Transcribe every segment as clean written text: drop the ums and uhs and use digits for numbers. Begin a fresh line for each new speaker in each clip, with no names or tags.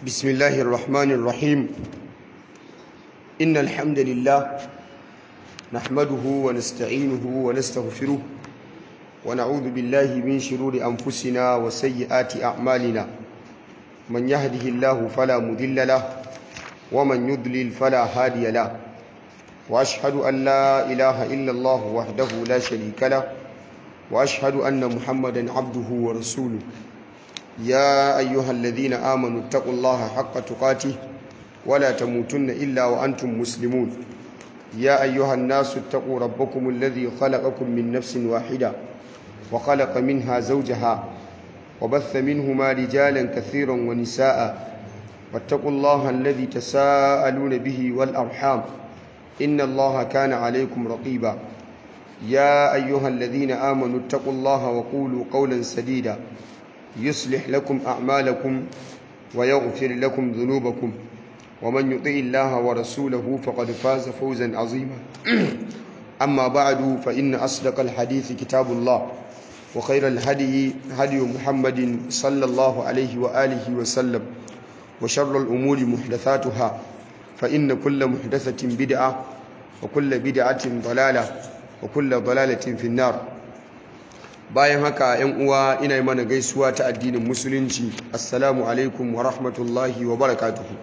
بسم الله الرحمن الرحيم إن الحمد لله نحمده ونستعينه ونستغفره ونعوذ بالله من شرور أنفسنا وسيئات أعمالنا من يهده الله فلا مضل له ومن يضلل فلا هادي له وأشهد أن لا إله إلا الله وحده لا شريك له وأشهد أن محمدا عبده ورسوله يا أيها الذين آمنوا اتقوا الله حق تقاته ولا تموتن إلا وأنتم مسلمون يا أيها الناس اتقوا ربكم الذي خلقكم من نفس واحدة وخلق منها زوجها وبث منهما رجالا كثيرا ونساء واتقوا الله الذي تساءلون به والأرحام إن الله كان عليكم رقيبا يا أيها الذين آمنوا اتقوا الله وقولوا قولا سديدا يصلح لكم أعمالكم ويغفر لكم ذنوبكم ومن يطع الله ورسوله فقد فاز فوزا عظيما أما بعد فإن أصدق الحديث كتاب الله وخير الهدي هدي محمد صلى الله عليه وآله وسلم وشر الأمور محدثاتها فإن كل محدثة بدعة وكل بدعة ضلالة وكل ضلالة في النار. bayan haka ‘yan uwa ina yi mana gaisuwa ta addinin musulunci assalamu alaikum wa rahmatullahi wa barakatuhu.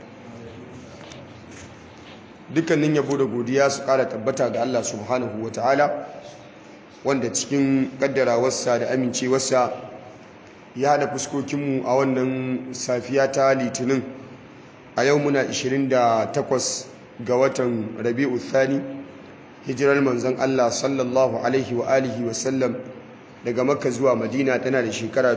Dukkanin yabo da godiya su ƙara tabbata ga Allah subhanahu wa ta'ala wanda cikin ƙaddarawarsa da amincewarsa ya haɗa fuskokinmu a wannan safiya ta litinin a yau muna 28 ga watan rabi'u thani hijirar manzon Allah sallallahu alaihi wa alihi wa sallam daga makka zuwa madina tana da shekara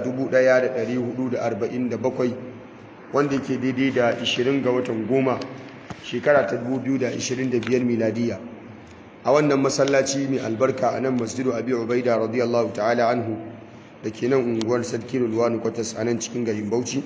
1447 wanda ke daidai da 20 ga watan goma shekara ta 2025 miladiya a wannan masallaci mai albarka a nan masjidu abi ubaida radiyallahu ta'ala anhu da ke nan unguwar sarki rulwani kwatas a nan cikin garin bauchi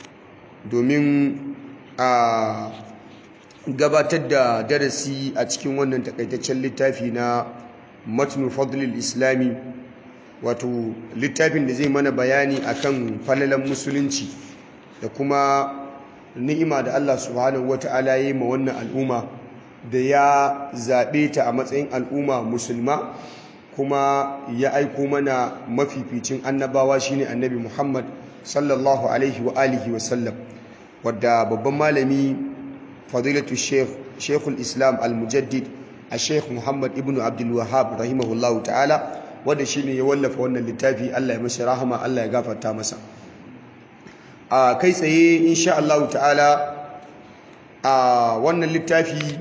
domin a gabatar da darasi a cikin wannan takaitaccen littafi na matnu fadlil islami, wato littafin da zai mana bayani akan falalan musulunci da kuma ni'ima da Allah subhanahu wata'ala ya yi ma wannan al'umma da ya zaɓe ta a matsayin al'umma musulma kuma ya aiko mana mafificin annabawa shine annabi Muhammad sallallahu alaihi wa alihi wa sallam, wadda babban malami fadilatu shekul islam al-mujaddid a sheikh Muhammad ibn Abdul Wahhab rahimahullahu ta'ala wanda shi ne ya wallafa wannan littafi. Allah ya masa rahama, Allah ya gafarta masa. A kai tsaye insha Allah ta'ala a wannan littafi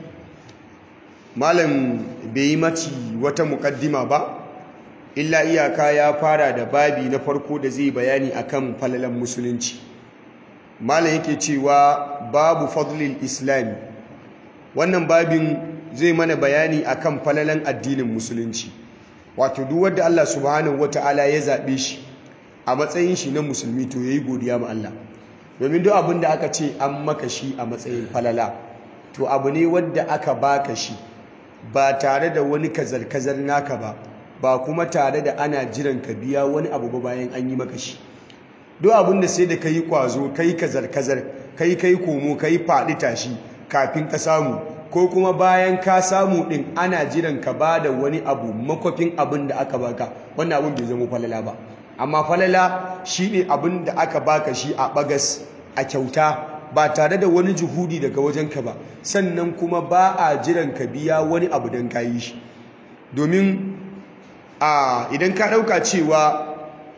malam bai yi maci wata mukaddima ba, illa iyaka ya fara da babi na farko da zai bayani akan falalan musulunci. Malam yake cewa babu fadlil islami, wannan babin zai mana bayani akan falalan addinin musulunci, wato duk wanda Allah subhanahu wata'ala ya zaɓe shi a matsayin shi na musulmi to yayi godiya ma Allah, domin duk abin da aka ce an maka shi a matsayin falala to abu ne wanda aka baka shi ba tare da wani kazar-kazar naka ba kuma tare da ana jiran ka biya wani abu ba bayan an yi maka shi. Duk abin da sai da kai kwazo, kai kazar-kazar, kai komo, kai faɗi tashi kafin ka samu, ko kuma bayan ka samu ɗin ana jiran ka ba da wani abu makwafin abin da aka baka, wannan abin bai zama falala ba. Amma falala shi ne abin da aka baka shi a bagas, a kyauta, ba tare da wani juhudi daga wajenka ba, sannan kuma ba a jiran ka biya wani abu don ka yi shi. Domin idan ka ɗauka cewa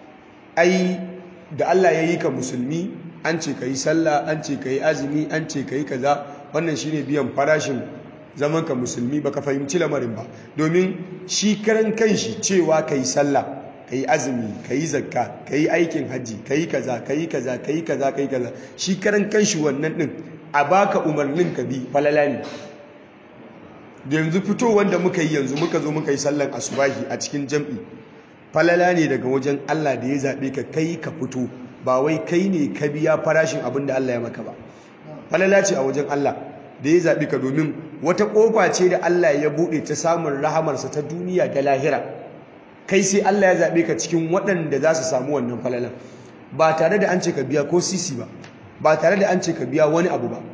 ai da Allah ya yi ka musulmi, an ce ka yi sallah, an ce ka yi azumi, an ce ka yi kaza, wannan shi ne biyan farashin zamanka musulmi, baka fahimci lamarin ba. Domin shi karan kanshi cewa ka yi sallah, ka yi azumi, ka yi zakka, ka yi aikin hajji, ka yi kaza, ka yi kaza, ka yi kaza, ka yi kaza, shi karan kanshi wannan ɗin a baka umarnin ka bi falala ne. Yanzu fito wanda muka yi yanzu muka zo muka yi sallan asubahi a cikin jam'i, falala ne daga wajen Allah da ya zaɓe ka kai ka fito, ba wai kai ne ka biya farashin abin da Allah ya maka ba. Falala ce a wajen Allah da ya zaɓi ka, domin wata ƙofa ce da Allah ya buɗe ta samun rahamarsa ta duniya da lahira. Kai sai Allah ya zaɓe ka cikin waɗanda za su samu wannan falalan ba tare da an ce ka biya ko sisi ba. ba tare da an ce ka biya wani abu ba,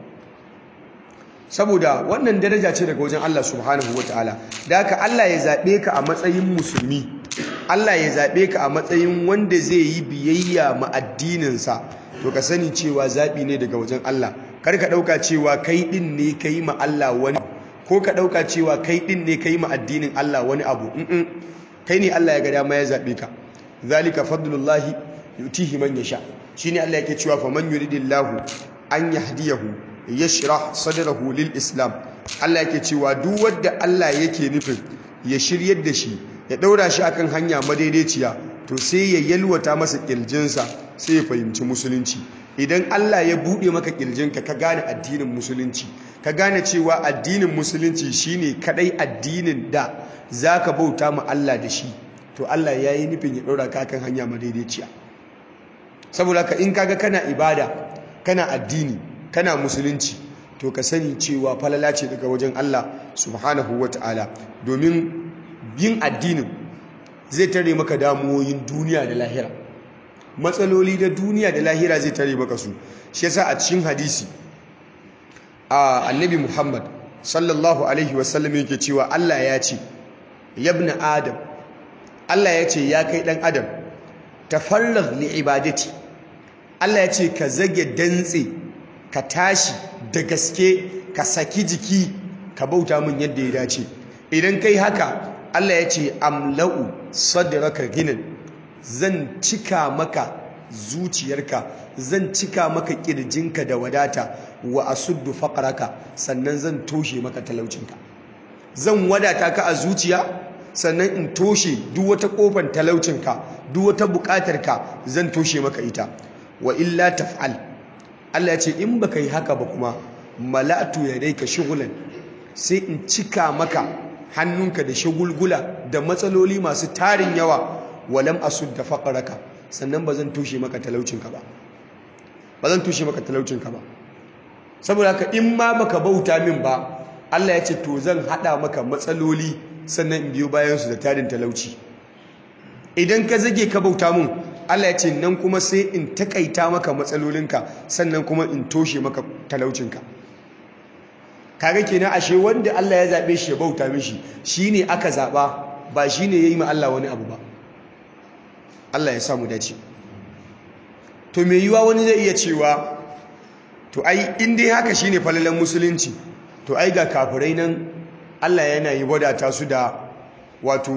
saboda wannan daraja ce daga wajen Allah subhanahu wataala. da haka Allah ya zaɓe ka a matsayin musulmi, Allah ya zaɓe ka a matsayin wanda zai yi biyayya ma addininsa, to ka sani cewa zaɓi ne daga wajen Allah. Kar ka ɗauka cewa kai ɗin ne ka yi ma Allah wani, ko ka ɗauka cewa kai ɗin ne ka yi ma addinin Allah wani abu. Kai ne Allah ya ga dama ya zaɓe ka. zalika fadlullahi yutihi man yasha. shine Allah yake cewa fa man yuridillahu an yahdiyahu yashrah sadrahu lil islam. Allah yake cewa duk wanda Allah yake nufin ya shiryar da shi, ya daura shi akan hanya madaidaiciya, to sai ya yalwata masa kirjinsa, sai ya fahimci musulunci. Idan Allah ya bude maka kirjinka ka gane addinin musulunci, ka gane cewa addinin musulunci shine kadai addinin da zaka bauta ma Allah da shi, to Allah yayi nufin ya daura ka kan hanya madaidaiciya. Saboda ka in kaga kana ibada, kana addini, kana musulunci, to ka sani cewa falala ce daga wajen Allah subhanahu wataala. Domin yin addinin zai tare maka damuwoyin duniya da lahira, matsaloli da duniya da lahira zai tare maka su. Shi yasa a cikin hadisi annabi Muhammad sallallahu alaihi wasallam yake cewa Allah ya ce, yabna adam, Allah ya ce ya kai dan adam, tafarragh li ibadati. Allah ya ce ka zage dantse, ka tashi da gaske, ka saki jiki, ka bauta min yadda ya dace. Idan kai haka, Allah ya ce amla'u sadraka ginan, zan cika maka zuciyarka, zan cika maka kirjinka da wadata, wa asuddu faqraka, sannan zan toshe maka talaucinka. Zan wadata ka a zuciya, sannan in toshe duk wata kofar talaucinka, duk wata bukatarka zan toshe maka ita. Wa illa taf'al, Allah ya ce in baka yi haka ba kuma, mala'atu yadayka shughlan, sai in cika maka hannunka da shagulgula da matsaloli masu tarin yawa. Walam asudda faqraka, sannan bazan toshe maka talaucinka ba, bazan toshe maka talaucinka ba. Saboda haka in ma baka bauta min ba, Allah ya ce to zan hada maka matsaloli, sannan in biyo bayan su da tarin talauci. Idan ka zage ka bauta mun, Allah ya ce nan kuma sai in takaita maka matsalolinka, sannan kuma in toshe maka talaucinka. Kaga kenan ashe wanda Allah ya zabe shi ya bauta mishi, shine aka zaba, ba shine yayi ma Allah wani abu ba. Allah ya samu dace. To me yiwa wani zai iya cewa, to ai in dai haka shine falalan musulunci, to ai ga kafirai nan Allah yana yi wadata su da wato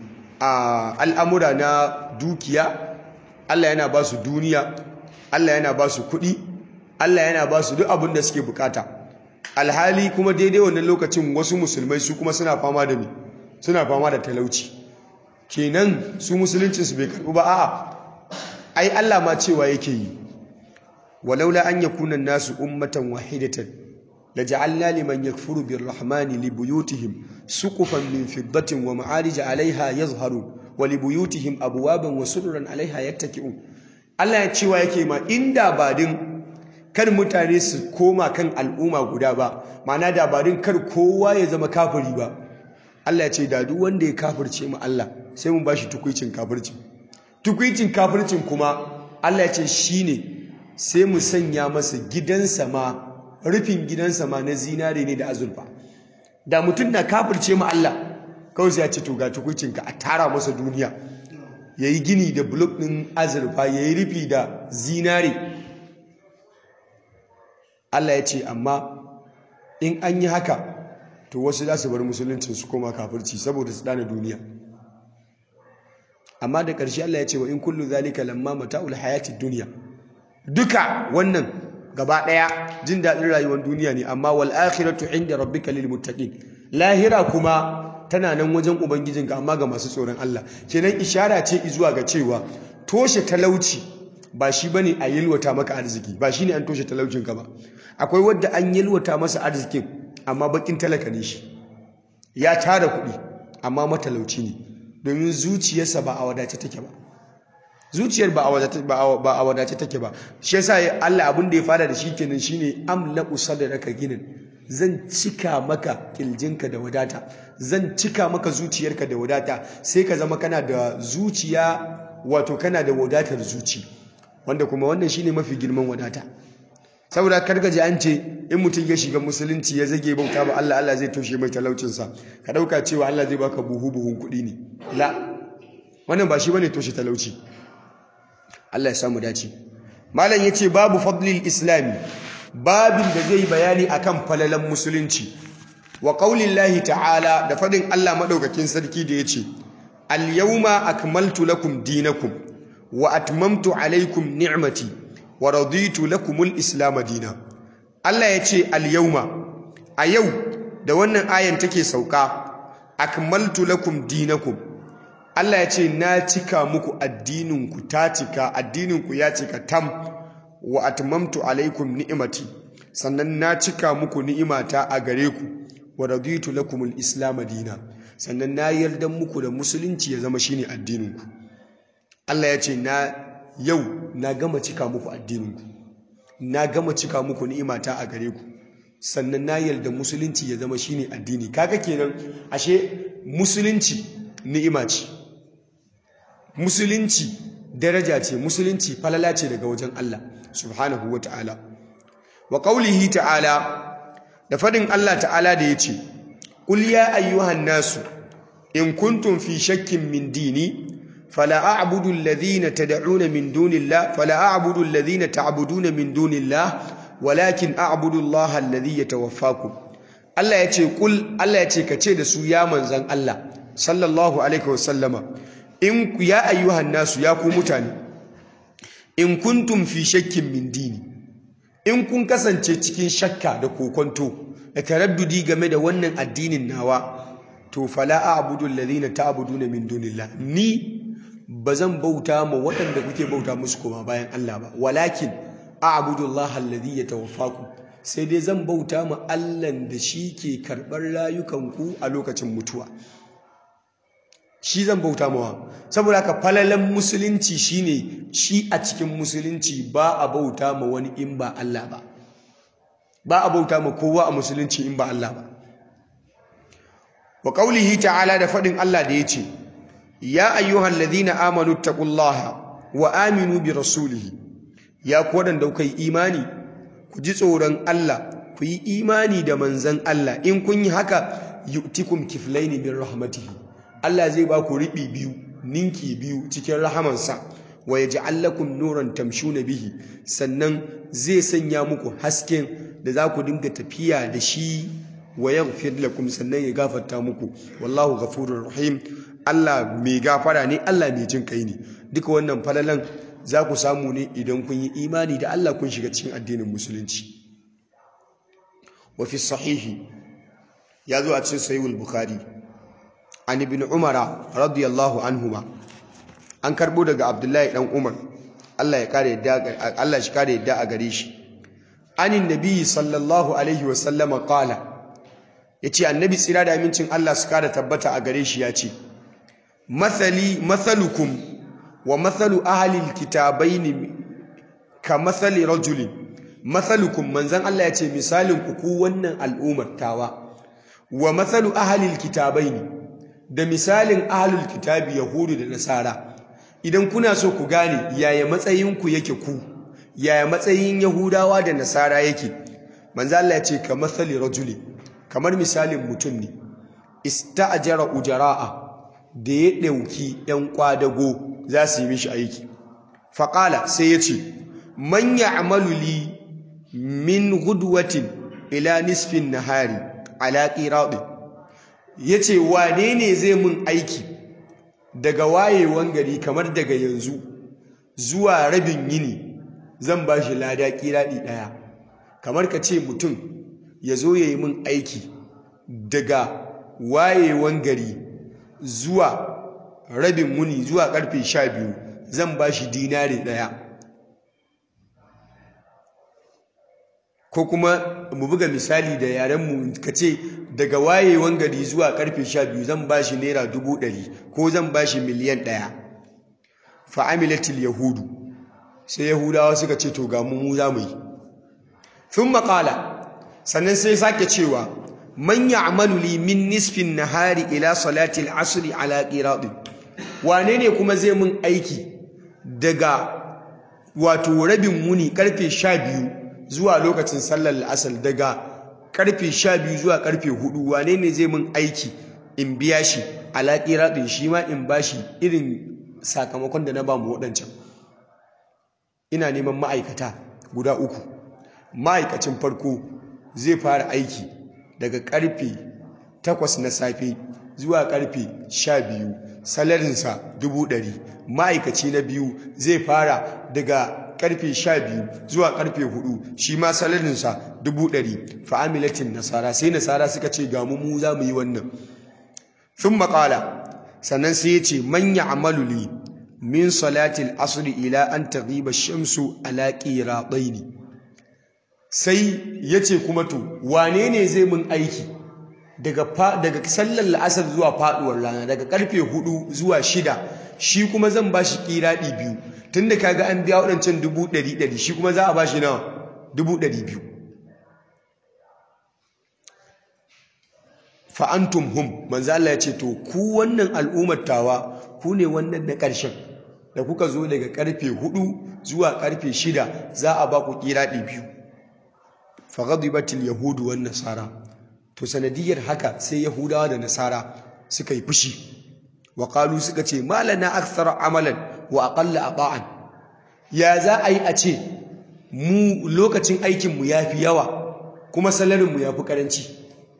al'amura na dukiya, Allah yana ba su duniya, Allah yana ba su kuɗi, Allah yana ba su duk abin da suke bukata. Alhali kuma daidai wannan lokacin wasu musulmai su kuma suna fama da suna fama da talauci. Kenan su musuluncin su bai karbu ba. A'a, ai Allah ma cewa yake yi, walaula an yakuna nasu ummatan wahidatan laja'alna liman yakfuru birrahmani libuyutihim suqufan min fiddatin wa ma'arij 'alayha yazharun wa libuyutihim abwaban wa sururan 'alayha yattaki'un. Allah ya cewa yake ma inda badin kar mutane su koma kan al'umma guda ba, ma'ana da badin kar kowa ya zama kafiri ba, Allah ya ce da duk wanda ya kafirce mu Allah sai mun bashi tukuicin kafirci. Tukuicin kafircin kuma Allah ya ce shine sai mu sanya masa gidansa ma, rufin gidansa ma na zinare ne da azurfa. Da mutum na kafirce mu Allah, kawai sai ya ce to ga tukuicinka, a tara masa duniya, yayi gini da block din azurfa, yayi rufi da zinare. Allah ya ce amma in an yi haka, to wasu za su bar musuluncin su koma kafirci saboda su dana duniya. Amma da ƙarshe Allah ya ce wa in kullu zalika lamma mata'ul hayatid dunya, duka wannan gaba daya jin dadin rayuwar duniya ne, amma wal akhiratu inda rabbika lil muttaqin, lahira kuma tana nan wajen ubangijinka amma ga masu tsoron Allah. Kenan ishara ce zuwa ga cewa toshe talauci ba shi bane a yalwata maka arziki, ba shine an toshe talaucinka ba. Akwai wanda an yalwata masa arzikin amma bakin talaka ne shi, ya tara kuɗi amma matalauci ne, domin zuciyarsa ba a wadace take ba. Zuciyar ba a wadace take ba. Shi yasa Allah abin da ya fara da shi kenan shine amlaqu sadraka ginan, zan cika maka kirjinka da wadata, zan cika maka zuciyarka da wadata, sai ka zama kana da zuciya, wato kana da wadatar zuci, wanda kuma wannan shine mafi girman wadata. saboda kargaje an ce in mutum ya shiga musulunci ya zage bauta ba Allah, Allah zai toshe mai talaucinsa, ka dauka cewa Allah zai baka buhun kuɗi ne. La, wannan ba shi bane toshe talauci. Allah ya samu dace. Malam yace babu fadlil islami, babin da zai bayani akan falalan musulunci. Wa qaulillahi ta'ala, da fadin Allah madaukakin sarki da yace al-yawma akmaltu lakum dinakum wa atmamtu alaykum ni'mati wa raditu lakumul islam dinan. Allah yace al-yawma, a yau da wannan ayan take sauka, akmaltu lakum dinakum, Allah yace na cika muku addininku, ta cika addininku, ya cika tam, wa atmamtu alaykum ni'mati, sannan na cika muku ni'imata a gare ku, wa raditu lakumul islam dinan, sannan na yarda muku da musulunci ya zama shine addininku. Allah ya ce yau na gama cika muku addininku, na gama cika muku ni'imata a gare ku, sannan na yarda musulunci ya zama shine addini. Kaga kenan ashe musulunci ni'ima ce, musulunci daraja ce, musulunci falala ce daga wajen Allah subhanahu wata'ala. Wa qaulihi ta'ala, da fadin Allah ta'ala da yace qul ya ayyuhan nasu in kuntum fi shakkin min dini fala a'budu alladhina tad'una min dunillah fala a'budu alladhina ta'buduna min dunillah walakin a'budu Allah alladhi yatawaffakum. Allah yace qul, Allah yace kace da su ya manzan Allah sallallahu alaihi wasallama, in ya ayyuhan nasu, ya ku mutane, in kuntum fi shakkin min dini, in kun kasance cikin shakka da kokonto da taraddudi game da wannan addinin nawa, to fala a'budu alladhina ta'buduna min dunillah, ni bazan bauta ma waɗanda kuke bauta musu kuma bayan Allah ba, walakin a'budu Allah alladhi yatawaffakum, sai dai zan bauta ma Allah da shi ke karɓar rayukanku a lokacin mutuwa, shi zan bauta mawa. Saboda haka falalan musulunci shine shi a cikin musulunci ba a bauta ma wani in ba Allah ba, ba a bauta ma kowa a musulunci in ba Allah ba. Wa qaulihi ta'ala, da fadin Allah da yace ya ayyuhal ladhina amanu taqullaha wa aminu bi rasulihi, ya ku wadanda kuka yi imani ku ji tsoron Allah, ku yi imani da manzon Allah, in kun yi haka yu'tikum kiflaini min rahmatihi, Allah zai ba ku riɓi biyu, ninki biyu cikin rahamansa, wa yaj'al lakum nuran tamshuna bihi, sannan zai sanya muku hasken da za ku dinga tafiya da shi, wa yaghfir lakum, sannan ya gafarta muku, wallahu ghafurur rahim, Allah mai gafara ne, Allah mai jin kai ne. Duka wannan falalan za ku samu ne idan kun yi imani da Allah, kun shiga cikin addinin musulunci. Wa fi sahihi, ya zo a cikin sahihul bukhari an ibn umar radiyallahu anhuma, an karbo daga abdullahi dan umar, Allah shi kare yadda a gare shi, anin nabi sallallahu alaihi wasallama qala, yace annabi tsira da amincin Allah su kare tabbata a gare shi yace mathalukum wa mathalu ahli alkitabaini ka mathali rajulin, mathalukum, manzan Allah yace misalin ku wannan al'ummar tawa, wa mathalu ahli alkitabaini, da misalin ahlul kitabi yahudu da nasara. Idan kuna so ku gane yaya matsayinku yake ku, yaya matsayin yahudawa da nasara yake, manzo Allah ya ce ka mathali rajuli, kamar misalin mutum ne ista'jara ujara'a, da ya dauki yan kwadago za su yi mishi aiki. Faqala, sai ya ce man ya'malu li min ghudwatin ila nisfin nahari ala qiradi, ya ce wane ne zai mun aiki daga wayewan gari, kamar daga yanzu zuwa rabin yini, zan ba shi lada kiraɗi ɗaya. Kamar ka ce mutum ya zo ya yi mun aiki daga wayewan gari zuwa rabin wuni, zuwa ƙarfe 12, zan ba shi dinari ɗaya. Ko kuma mu buga misali da yarenmu, ka ce daga wayewan gari zuwa karfe 12 zan bashi naira 100,000 ko zan bashi miliyan 1. Fa amilatil yahudu, sai yahudawa suka ce to ga mu za mu yi. Thumma qala, sannan sai sake cewa man ya'malu li min nisfin nahari ila salati al-asr ala qirad, wane ne kuma zai mun aiki daga wato rabin muni karfe 12 zuwa lokacin sallar la'asar daga karfe 12 zuwa karfe 4 wane ne zai mun aiki in biya shi alaƙi raɗin shi ma in bashi irin sakamakon da na ba mu waɗancan. Ina neman ma'aikata guda 3. Ma'aikacin farko zai fara aiki daga karfe 8 na safe zuwa karfe 12, salarinsa 100. Ma'aikaci na biyu zai fara daga karfe 12 zuwa karfe 4, shi ma salarinsa 100. Fa'amilatin nasara, sai nasara suka ce ga mu za mu yi wannan. Thumma qala, sannan sai ya ce man ya'malu li min salatil asri ila an taghiba ash-shamsu ala qirataini. Sai yace kuma to wane ne zai mun aiki daga sallar la'asar zuwa faduwar rana daga karfe 4 zuwa 6, shi kuma zan bashi kiradi 2 tunda kaga an biya wadancan 100 shi kuma za a bashi nawa 200. fa antum hum, manzo Allah ya ce to ku wannan al'ummar tawa ku ne wannan na ƙarshen da kuka zo daga karfe 4 zuwa karfe 6 za a ba ku kiradi 2. fa ghadibatil yahudu wan nasara, to sanadiyar haka sai yahudawa da nasara suka yi fushi. wa qalu, suka ce malana akthara amalan wa aqalla ata'an. Ya za a yi a ce mu lokacin aikin mu yafi yawa kuma salarin mu yafi karanci?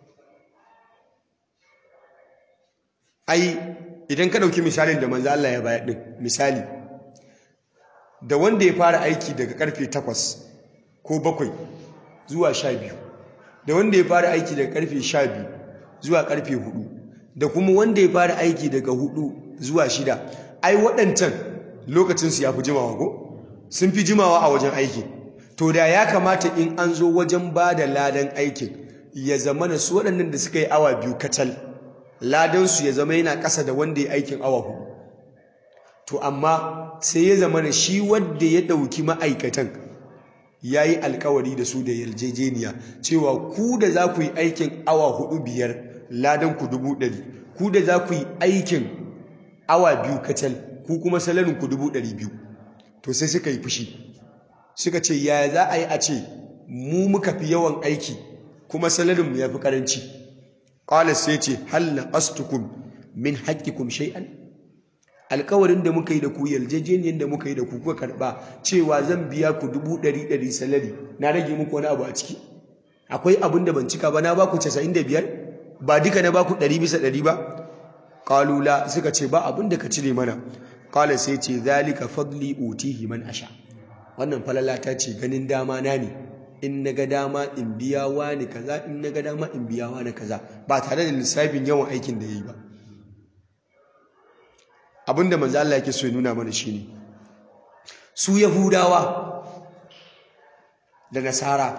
Ai idan ka dauki misalin da manzo Allah ya bayar din, misali da wanda ya fara aiki daga karfe 8 ko 7 zuwa 12, da wanda ya fara aiki daga karfe 12 zuwa karfe 4, da kuma wanda ya fara aiki daga 4 zuwa 6, ai waɗancan lokacinsu ya fi jimawa ko? Sun fi jimawa a wajen aiki. To da ya kamata in an zo wajen ba da ladan aikin ya zama na su waɗannan da suka yi awa 2 kacal, ladansu ya zama yana ƙasa da wanda ya aikin awa 4. To amma sai ya zama na shi wanda ya ɗauki ma'aikatan ya yi alkawari da su da yarjejeniya cewa ku da za ku yi aikin awa 4-5 ladan ku 100,000, ku da za ku yi aikin awa 2 kacal ku kuma salarin ku 200,000. to sai suka yi fushi suka ce ya za a yi a ce mu muka fi yawan aiki kuma salarin mu ya fi karanci. qala sai ce hal naqastukum min haqqikum shay'an, alkawarin da muka yi da ku, yarjejeniyar da muka yi da ku kuka karba cewa zan biya ku 100,000 salari, na rage muku wani abu a ciki? Akwai abin da ban cika ba? Na ba ku 95 ba duka na ba ku 100% ba? qalu la, suka ce ba abin da ka cire mana. qala sai ce zalika fadli utihi man asha, wannan falalata ce, ganin dama na ne, in naga dama in biya wani kaza, in naga dama in biya wani kaza, ba tare da lissafin yawan aikin da yayi ba. Abinda manzo Allah yake so ya nuna mana shine su Yahudawa da Nasara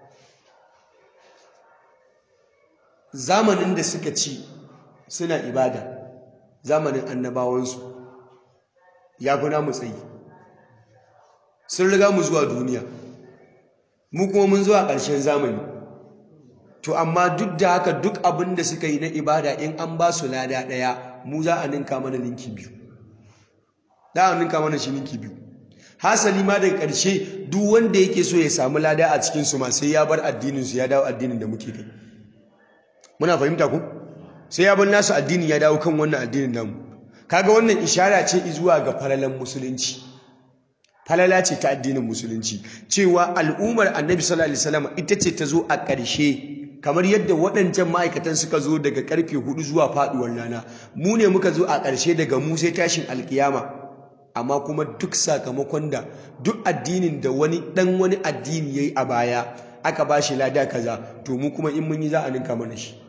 zamanin da suka ci suna ibada, zamanin annabawansu ya fi namu tsayi. Sun riga mu zuwa duniya, mu kuma mun zuwa ƙarshen zamani. To amma duk da haka, duk abin da suka yi na ibada in an ba su lada ɗaya, mu za a ninka mana ninki 2. Za a ninka mana shi ninki 2. Hasali ma daga ƙarshe duk wanda yake so ya samu lada a cikinsu ma sai ya bar addininsu ya dawo addinin da muke kai. Muna fahimta ku? Sai ya bar nasu addini ya dawo kan wannan addinin namu. Kaga wannan ishara ce zuwa ga falalan musulunci. Falala ce ta addinin musulunci, cewa al'ummar Annabi sallallahu alaihi wasallam ita ce ta zo a ƙarshe, kamar yadda waɗancan ma'aikatan suka zo daga karfe 4 zuwa faduwar rana, mu ne muka zo a ƙarshe daga mu sai tashin alkiyama. Amma kuma duk sakamakon da duk addinin da wani addini yayi a baya aka bashi lada kaza, to mu kuma in mun yi za a ninka mana shi.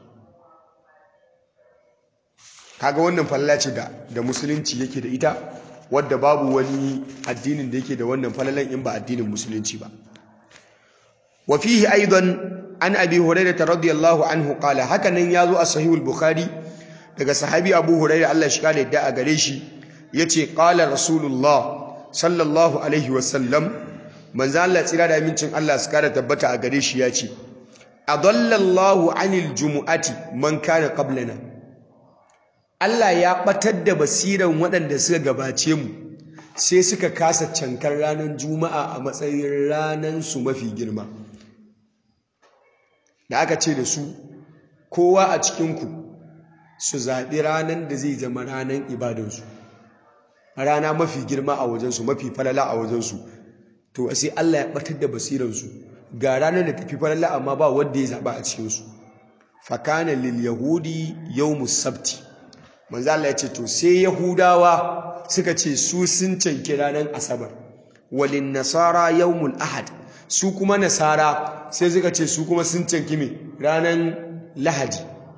Kaga wannan falala ce da musulunci yake da ita, wadda babu wani addinin da yake da wannan falalan in ba addinin musulunci ba. wa fihi aidan an abi hurairah radiyallahu anhu qala, hakanan yazo a sahihul bukhari daga sahabi abu hurairah Allah shi kare da a gare shi yace qala rasulullah sallallahu alaihi wasallam, manzo Allah tsira da amincin Allah su kare tabbata a gare shi yace adallallahu anil jumu'ati man kana qablana, Allah ya batar da basiran waɗanda suka gabace mu sai suka kasa cankar ranar juma'a a matsayin ranar su mafi girma. Da aka ce da su kowa a cikinku su zaɓi ranar da zai zama ranar ibadansu, rana mafi girma a wajensu, mafi falala a wajensu, to sai Allah ya ɓatar da basiransu ga ranar da tafi falala amma ba wanda ya zaɓa a cikinsu. Fakana lil yahudi yawmus sabti, manzo Allah ya ce to sai yahudawa suka ce su sun canki ranar asabar, walin nasara yawmul ahad, su kuma nasara sai suka ce su kuma sun canki me ranar lahadi.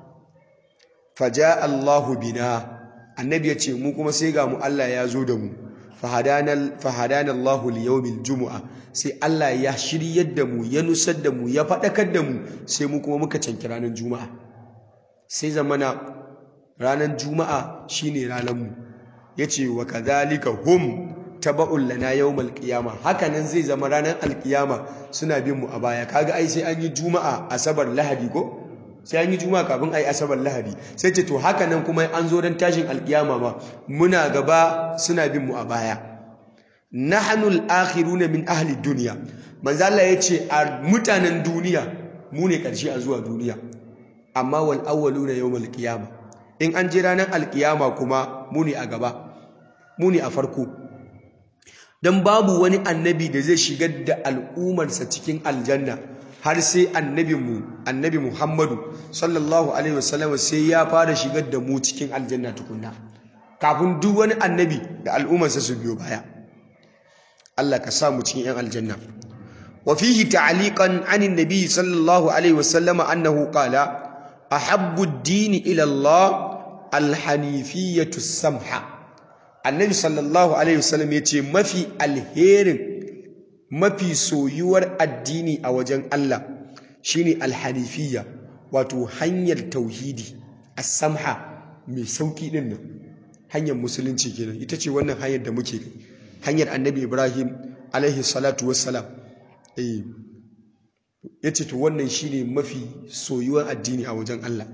Faja Allahu bina, annabi ya ce mu kuma sai ga mu Allah ya zo da mu, fahadana Allahu liyawmil jumu'a, sai Allah ya shiryar da mu, ya nusar da mu, ya faɗakar da mu, sai mu kuma muka canki ranar juma'a. Sai zamana ranar juma'a shine ranar mu. Yace wa kadhalika hum taba'un lana yawmal qiyama, hakanan zai zama ranar alkiyama suna bin mu a baya. Kaga ai sai an yi juma'a asabar lahadi ko? Sai an yi juma'a kafin ai asabar lahadi. Sai ce to hakanan kuma an zo dan tashin alkiyama ma muna gaba suna bin mu a baya. Nahnu al-akhiruna min ahli dunya, manzo Allah yace a mutanen duniya mu ne karshe a zuwa duniya, amma wal awwaluna yawmal qiyama, in an je ranar alkiyama kuma mu ne a gaba, mu ne a farko. Dan babu wani annabi da zai shigar da al'ummarsa cikin aljanna har sai annabi Muhammadu sallallahu alaihi wasallam sai ya fara shigar da mu cikin aljanna tukunna, kafin duk wani annabi da al'ummarsa su biyo baya. Allah ka sa mu cikin yan aljanna. Wa fihi ta'liqan 'ani an-nabi sallallahu alaihi wasallam annahu qala ahabbu ad-din ila Allah al-hanifiyyatu as-samha. Annabi sallallahu alaihi wasallam yace mafi alherin, mafi soyuwar addini a wajen Allah shine al-hanifiyya, wato hanyar tauhidi, as-samha, mai sauki din nan, hanyar musulunci kenan. Ita ce wannan hanyar da muke kai, hanyar Annabi Ibrahim alaihi salatu wassalam. Yace to wannan shine mafi soyuwar addini a wajen Allah.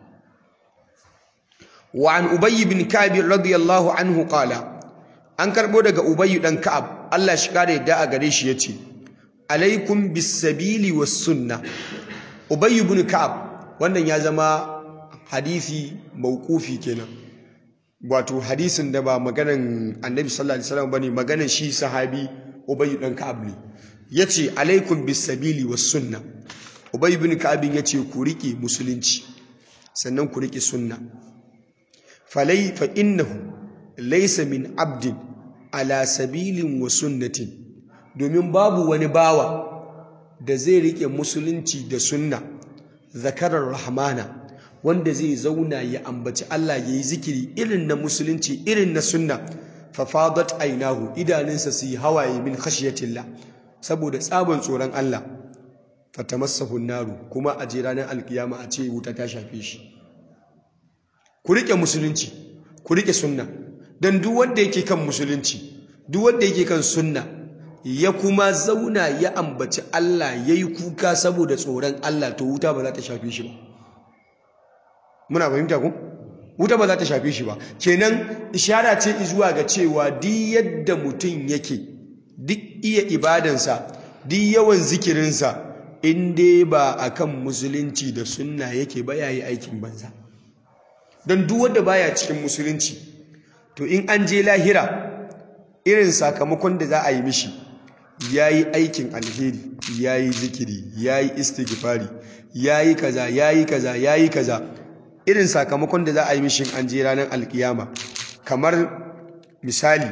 Wa an Ubay bin Ka'b radiyallahu anhu qala, an karbo daga Ubay dan Ka'ab, Allah shi kare yadda a gare shi yace, alaikum bis sabili was sunnah. Ubay bin Ka'ab wannan ya zama hadisi mauqufi kenan, wato hadisin da ba maganan Annabi sallallahu alaihi wasallam bane, maganan shi sahabi Ubay dan Ka'ab ne. Yace alaikum bis sabili was sunnah. Ubay bin Ka'ab yace ku rike musulunci sannan ku rike sunna. Fa innahu laysa min abdin ala sabilin wa sunnatin, domin babu wani bawa da zai rike musulunci da sunna, zakarar rahmana, wanda zai zauna ya ambaci Allah, yayi zikiri irin na musulunci, irin na sunna, fa fadat aynahu, idanunsa su yi hawaye min khashyatillah, saboda tsaban tsoron Allah, fatamassahu naru, kuma a je ranar alkiyama a ce wuta ta shafe shi. Ku rike musulunci, ku rike sunna, dan duk wanda yake kan musulunci, duk wanda yake kan sunna, ya kuma zauna ya ambaci Allah, yayi kuka saboda tsoron Allah, to wuta ba za ta shafe shi ba. Muna fahimta ku? Wuta ba za ta shafe shi ba. Kenan ishara ce zuwa ga cewa duk yadda mutum yake, duk iya ibadansa, duk yawan zikirinsa, in dai ba akan musulunci da sunna yake ba, yayi aikin banza. Don duk wanda baya cikin musulunci, to in an je lahira, irin sakamakon da za a yi mishi, yayi aikin alheri, yayi zikiri, yayi istighfari, yayi kaza, yayi kaza, yayi kaza, irin sakamakon da za a yi mishi an je ranar alkiyama. Kamar misali,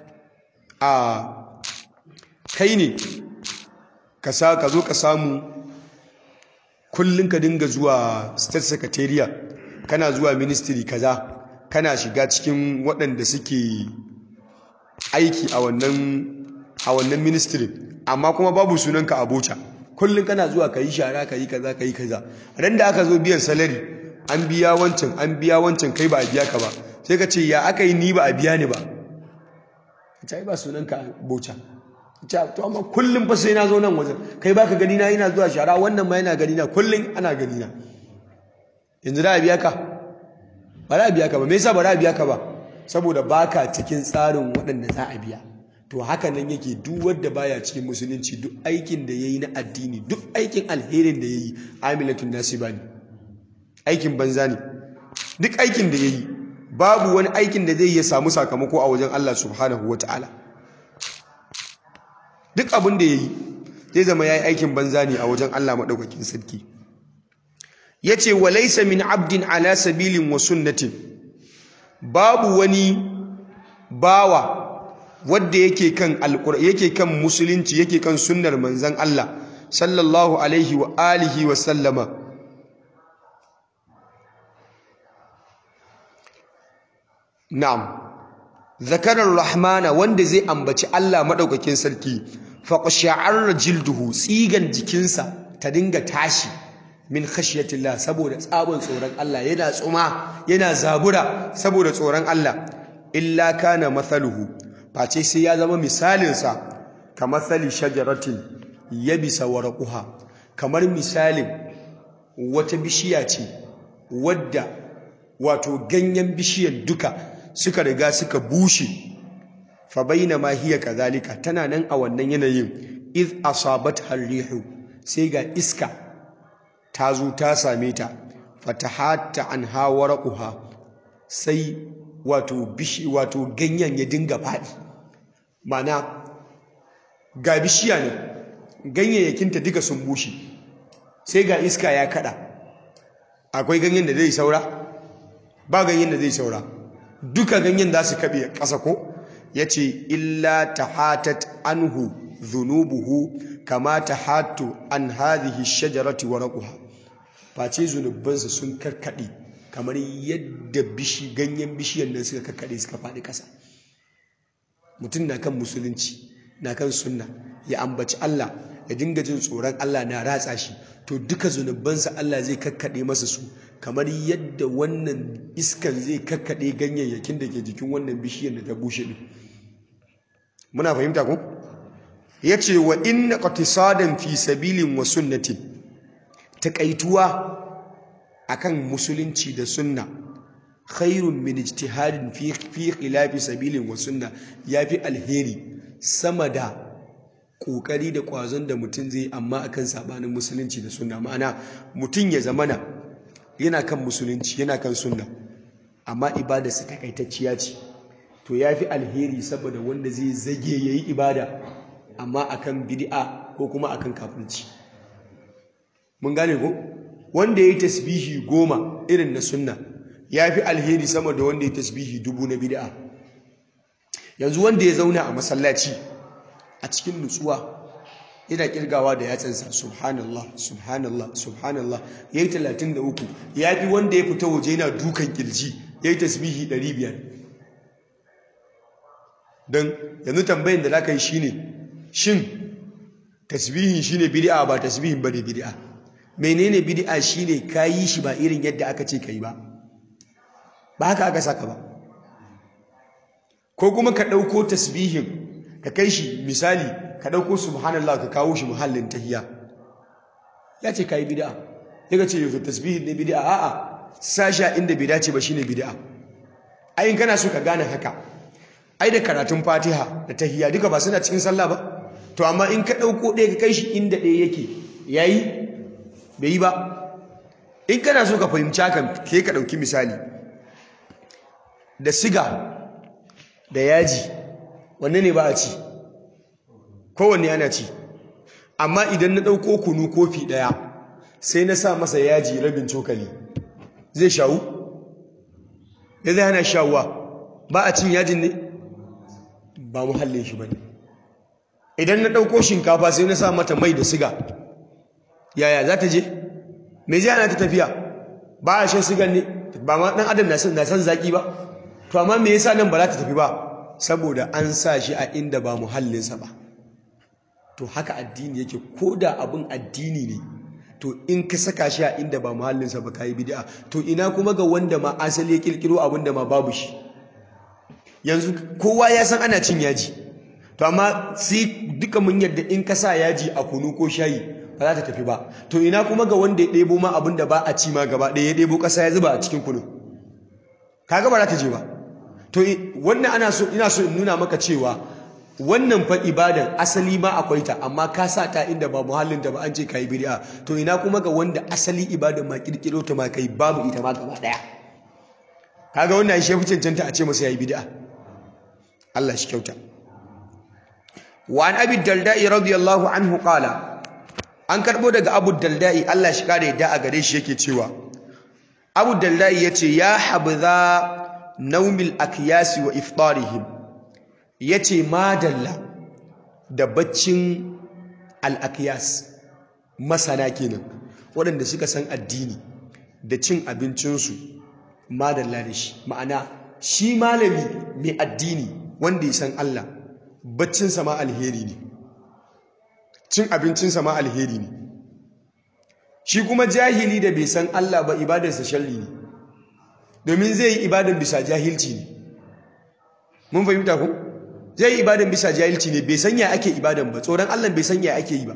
a kai ne ka zo ka samu kullum ka dinga zuwa state secretariat, kana zuwa ministry kaza, kana shiga cikin waɗanda suke aiki a wannan ministry, amma kuma babu sunanka a boca. Kullum kana zuwa ka yi shara, ka yi kaza, ka yi kaza. Ran da aka zo biyan salary, an biya wancan, kai ba a biya ka ba, sai ka ce ya aka yi ni ba a biya ni ba. Ta yi ba sunanka a boca. To amma kullum fa sai na zo nan wajen, kai baka gani na ina zuwa shara, wannan ma yana gani na, kullum ana gani na. Yanzu da a biya ka? Ba da a biya ka ba. Me yasa ba da a biya ka ba? Saboda baka cikin tsarin waɗanda za a biya. to haka nan yake duk wanda baya cikin musulunci duk aikin da yayi na addini duk aikin alherin da yayi amilatun nasiba ne, aikin banza ne. Duk aikin da yayi babu wani aikin da zai ya samu sakamako a wajen Allah subhanahu wataala. Duk abin da yayi zai zama yayi aikin banza ne a wajen Allah madaukakin sarki. Yace walaysa min abdin ala sabilin wa sunnatin, babu wani bawa wadda yake kan musulunci, yake kan sunnar manzon Allah sallallahu alaihi wa alihi wa sallama, na'am, zakarar rahmana, wanda zai ambaci Allah madaukakin sarki, faqsha'ar jilduhu, tsigan jikinsa ta dinga tashi min khashyatillah, saboda tsabon tsoron Allah, yana tsuma yana zabura saboda tsoron Allah. Illa kana mathaluhu, face sai ya zama misalinsa kamathali shajaratin yabisa warquha, kamar misalin wata bishiya ce wadda wato ganyen bishiyan duka suka riga suka bushe. Fa bainama hiya kadhalika, tana nan a wannan yanayin, iz asabat harihu, sai ga iska ta zo ta same ta, fatahatta anha warquha, sai wato ganyen ya dinga faɗi. Mana ga bishiya ne, ganyayyakinta duka sun bushe, sai ga iska ya kada. Akwai ganyen da zai saura? Ba ganyen da zai saura, duka ganyen za su kaɓe ƙasa ko? Yace illa tahatat anhu dhunubuhu kama tahattu an hadhihi shajarati warquha, face zunubansa sun karkade kamar yadda ganyen bishiyan nan suka karkade suka faɗi ƙasa. Mutum na kan musulunci, na kan sunna, ya ambaci Allah, ya dinga jin tsoron Allah na ratsa shi, to duka zunubansa Allah zai kakkade masa su kamar yadda wannan iskan zai kakkade ganyayyakin da ke jikin wannan bishiyar da ta bushe din. Muna fahimta ko? Yace wa inna qatisadan fi sabilin wa sunnatin, takaituwa akan musulunci da sunna, khairun min ijtihadin fi khilafi sabilin wa sunna, yafi alheri sama da kokari da kwazon da mutum zai amma akan sabanin musulunci da sunna. Ma'ana mutum ya zamana yana kan musulunci, yana kan sunna, amma ibadarsa takaitacciya ce, to yafi alheri saboda wanda zai zage yayi ibada amma akan bid'a ko kuma akan kafirci. Mun gane ko? Wanda yayi tasbihi 10 irin na sunna yafi alheri sama da wanda yayi tasbihi 1000 na bid'a. Yanzu wanda ya zauna a masallaci a cikin nutsuwa yana kirgawa da yatsansa subhanallah subhanallah subhanallah yayi 33, yafi wanda ya fita waje yana dukan kirji yayi tasbihi 500. dan yanzu tambayin da zaka yi shine, shin tasbihin shine bid'a ba tasbihin bane bid'a? Menene bid'a? Shine kayi shi ba irin yadda aka ce kai ba haka aka saka ba. Ko kuma ka dauko tasbihin ka kai shi, misali ka dauko subhanallah ka kawo shi muhallin tahiyya, ya ce kai bid'a. Daga ce yau tasbihin ne bid'a? A'a, sasha inda bai dace ba shine bid'a. Ai in kana so ka gane haka, ai da karatun Fatiha da tahiyya duka ba suna cikin sallah ba? To amma in ka dauko ɗaya ka kai shi inda ɗaya yake, yayi bai yi ba. In kana so ka fahimci hakan, ke ka dauki misali da siga da yaji, wanne ne ba a ci? Kowanne ana ci. Amma idan na dauko kunu kofi ɗaya sai na sa masa yaji rabin cokali, zai shawu? Ya zai hana shawuwa? Ba a cin yajin ne? Ba muhallin shi bane. Idan na dauko shinkafa sai na sa mata mai da siga, yaya za ta je? Me zai hana ta tafiya? Ba a shan sigan ne? Ba ma dan adam na san zaki ba? To amma me yasa nan ba za ta tafi ba? Saboda an sa shi a inda ba muhallinsa ba. To haka addini yake, ko da abin addini ne, to in ka saka shi a inda ba muhallinsa ba kai bid'a. To ina kuma ga wanda ma asali ya kirkiro abin da ma babu shi? Yanzu kowa ya san ana cin yaji, to amma sai duka mun yadda in ka sa yaji a kunu ko shayi ba za ta tafi ba. To ina kuma ga wanda ya ɗebo ma abin da ba a ci ma gaba ɗaya, ya ɗebo ƙasa ya zuba a cikin kunu, kaga ba za ta je ba. To wannan ina so in nuna maka cewa wannan fa ibadan asali ma akwai ta amma ka sa ta inda ba muhallin ta ba an ce kai bid'a to ina kuma ga wanda asali ibadan ma kirkiro ta ma kai babu ita ma gaba daya kaga wannan shi fi cancanta a ce masa yayi bid'a Allah shi kyauta wa an abi dalda'i radiyallahu anhu qala an karbo daga abu dalda'i Allah shi kare da a gare shi yake cewa abu dalda'i yace ya habza naumil akyasi wa iftarihim yace madalla da baccin al-akyas masana kenan waɗanda suka san addini da cin abincinsu madalla da shi ma'ana shi malami mai addini wanda ya san Allah baccinsa ma alheri ne cin abincinsa ma alheri ne shi kuma jahili da bai san Allah ba ibadarsa sharri ne domin zai yi ibadan bisa jahilci ne mun fahimta ko zai yi ibadan bisa jahilci ne bai san ya ake ibadan ba tsoron Allah bai san ya ake yi ba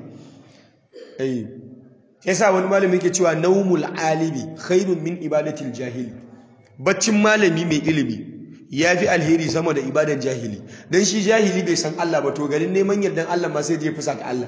yasa wani malami yake cewa naumul alimi khairun min ibadatil jahili baccin malami mai ilimi ya fi alheri sama da ibadan jahili don shi jahili bai san Allah ba to garin neman yardan Allah ma sai ya fusa ta Allah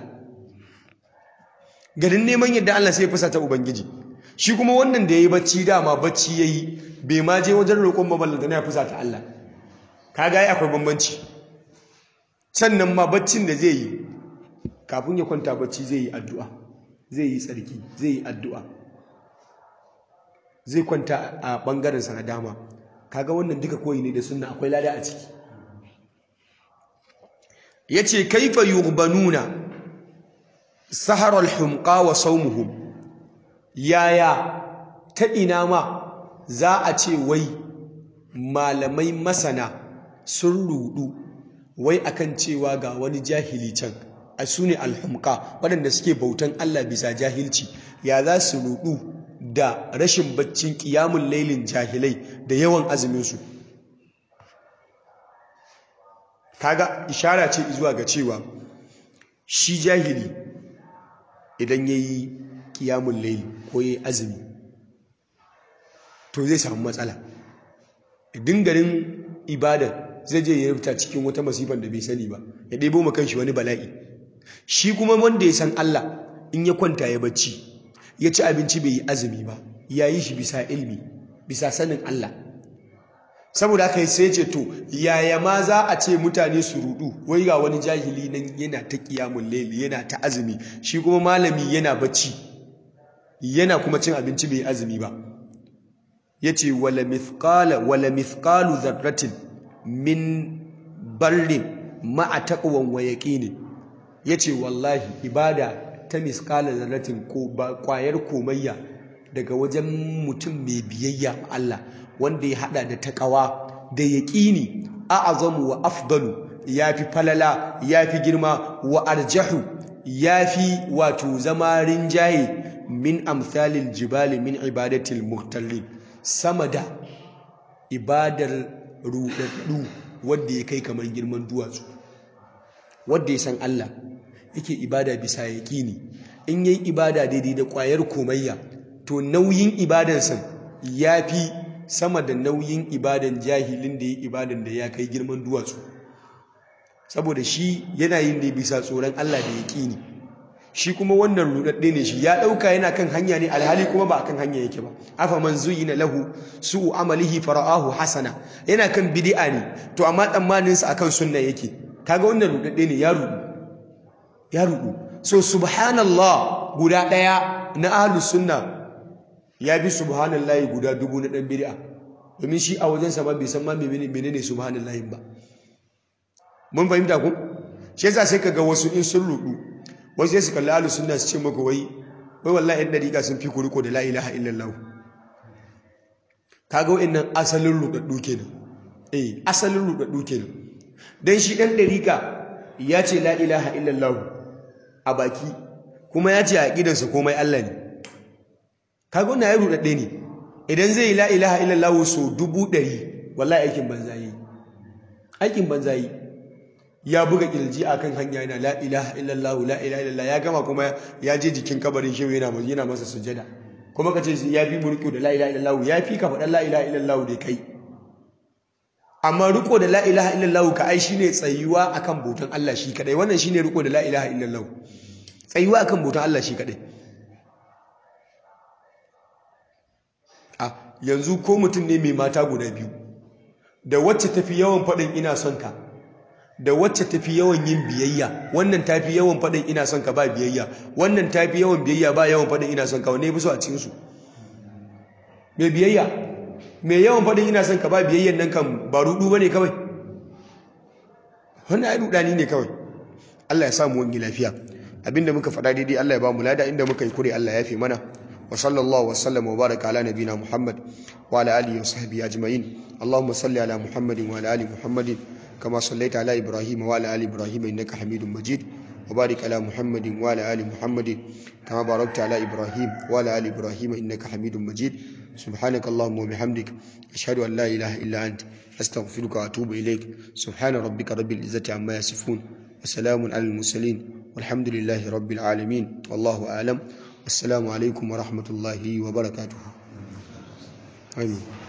garin neman yardan Allah sai ya fusa ta Ubangiji shi kuma wannan da ya yi bacci dama bacci ya yi bai ma je wajen roƙon maballanta na ya fusa ta Allah kaga ya akwai bambanci sannan ma baccin da zai yi kafin ya kwanta bacci zai yi addu'a zai yi tsarki zai yi addu'a zai kwanta a ɓangarensa na dama kaga wannan duka koyi ne da sunna akwai lada a ciki yace kaifa yughbanuna saharal humqa wa sawmuhum yaya ta ina ma za a ce wai malamai masana sun rudu wai akan cewa ga wani jahili can a sune alhumqa waɗanda suke bautan Allah bisa jahilci ya za su rudu da rashin baccin ƙiyamun lailin jahilai da yawan azuminsu kaga ishara ce zuwa ga cewa shi jahili idan ya yi ƙiyamun laili ko ya yi azumi to zai samu matsala idan garin ibadar zai je ya rubuta cikin wata masifan da bai sani ba ya ɗebo makan shi wani bala'i shi kuma wanda ya san Allah in ya kwanta ya bacci ya ci abinci bai yi azumi ba ya yi shi bisa ilmi bisa sanin Allah saboda haka sai ce to yaya ma za a ce mutane su rudu wai ga wani jahili nan yana ta qiyamul layl yana ta azumi shi kuma malami yana bacci yana kuma cin abinci bai yi azumi ba yace wala mithqalu dharratin min barrin ma'a taqwan wa yaqinin yace wallahi ibada ta miskala zarratin ko kwayar komayya daga wajen mutum mai biyayya ma Allah wanda ya hada da taqwa da yaqini a'azamu wa afdalu yafi falala yafi girma wa arjahu yafi wato zama rinjaye min amsalil jibali min ibadatil muhtallin sama da ibadar rudaddu wanda ya kai kamar girman duwatsu wanda ya san Allah yake ibada bisa yaƙini in yayi ibada daidai da ƙwayar komayya to nauyin ibadansa yafi sama da nauyin ibadan jahilin da yayi ibadan da ya kai girman duwatsu saboda shi yana yin da bisa tsoron Allah da yaƙini shi kuma wannan rudadde ne shi ya dauka yana kan hanya ne alhali kuma ba kan hanya yake ba afa man zuyina lahu su'u amalihi fara'ahu hasana yana kan bid'a ne to amma tsammanin sa akan sunna yake kaga wannan rudadde ne ya rudu so subhanallah guda daya na ahlus sunna ya bi subhanallahi guda dubu na dan bid'a domin shi a wajen sa ba bai san ma menene subhanallahi ba mun fahimta ku shi yasa sai kaga wasu in sun rudu wasu sai su kalli ahlus sunna su ce maka wai wallahi ɗan dariƙa sun fi kuriko da la ilaha illallah kaga wa'annan asalin rudaddu kenan asalin rudaddu kenan dan shi ɗan dariƙa ya ce la ilaha illallah a baki kuma ya ce a aqidarsa komai Allah ne kaga wannan ya rudadde ne idan zai la ilaha illallah so 100 wallahi aikin banza yi ya buga kirji akan hanya yana la ilaha illallah ya gama kuma ya je jikin kabarin shehu yana masa sujada kuma kace ya fi mulki da la ilaha illallah ya fi ka faɗan la ilaha illallah da kai amma riko da la ilaha illallah ka ai shine tsayuwa akan bautan Allah shi kadai. Wannan shine riko da la ilaha illallah, tsayuwa akan bautan Allah shi kadai. Yanzu ko mutum ne mai mata guda biyu, da wacce tafi yawan faɗin ina son ka da wacce tafi yawan yin biyayya, wannan tafi yawan faɗin ina son ka ba biyayya, wannan tafi yawan biyayya ba yawan faɗin ina son ka, wanne yafi so a cikin su? mai biyayya. mai yawan faɗin ina son ka ba biyayyan nan kan ba rudu bane kawai, wannan ai rudani ne kawai. Allah ya sa mu wani lafiya. Abinda muka faɗa daidai Allah ya ba mu lada, inda muka yi kure Allah ya fi mana. wa sallallahu wa sallama wa baraka ala nabina Muhammad wa ala alihi wa sahbihi ajma'in. Allahumma salli ala Muhammadin wa ala ali Muhammadin kama sallaita ala Ibrahim wa ala ali Ibrahim innaka Hamidum Majid. Wa barik ala Muhammadin wa ala ali Muhammadin kama barakta ala Ibrahim wa ala ali Ibrahim innaka Hamidum Majid. سبحانك اللهم وبحمدك أشهد أن لا إله إلا أنت أستغفرك وأتوب إليك. سبحان ربك رب العزة عما يصفون وسلام على المرسلين والحمد لله رب العالمين والله أعلم. السلام عليكم ورحمة الله وبركاته. آمين.